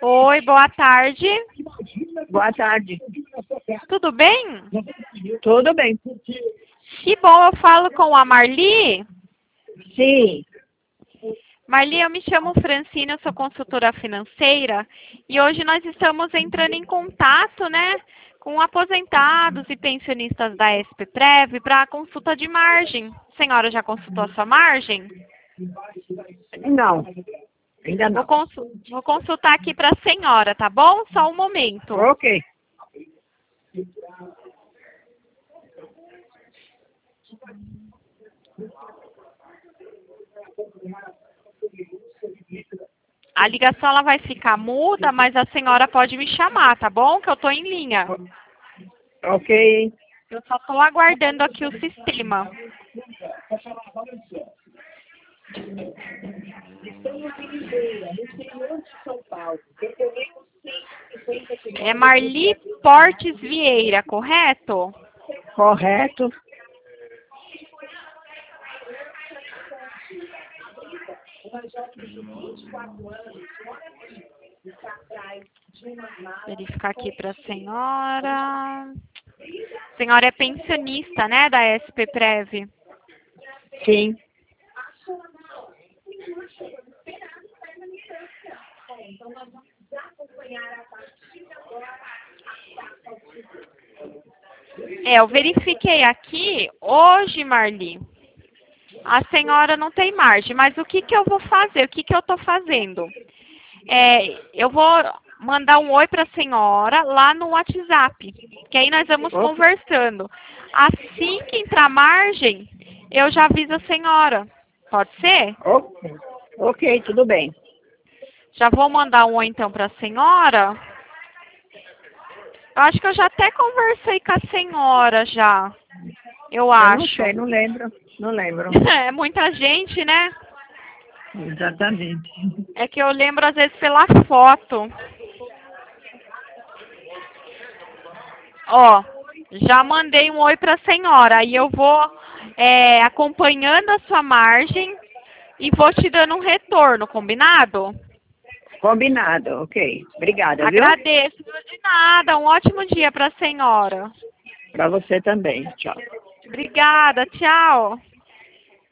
Oi, boa tarde. Boa tarde. Tudo bem? Tudo bem? Que bom, eu falo com a Marli. Sim. Marli, eu me chamo Francina, eu sou consultora financeira e hoje nós estamos entrando em contato, né, com aposentados e pensionistas da SPPrev para a consulta de margem. A senhora já consultou a sua margem? Não, ainda não. Vou consultar aqui para a senhora, tá bom? Só um momento. Ok. A ligação ela vai ficar muda, mas a senhora pode me chamar, tá bom? Que eu estou em linha. Ok. Eu só estou aguardando aqui o sistema. É Marli Portes Vieira, correto? Correto. Verificar aqui para a senhora. A senhora é pensionista, né, da SPPrev? Sim. Eu verifiquei aqui, hoje, Marli, a senhora não tem margem, mas o que eu vou fazer? O que eu estou fazendo? Eu vou mandar um oi para a senhora lá no WhatsApp, que aí nós vamos conversando. Assim que entrar margem, eu já aviso a senhora. Pode ser? Ok, tudo bem. Já vou mandar um oi então para a senhora. Eu acho que eu já até conversei com a senhora já. Eu Eu não acho. sei, não lembro. Não lembro. É muita gente, né? Exatamente. É que eu lembro às vezes pela foto. Ó, já mandei um oi para a senhora. Aí eu vou acompanhando a sua margem e vou te dando um retorno, combinado? Combinado, ok. Obrigada, viu? Agradeço, de nada. Um ótimo dia para a senhora. Para você também. Tchau. Obrigada, tchau.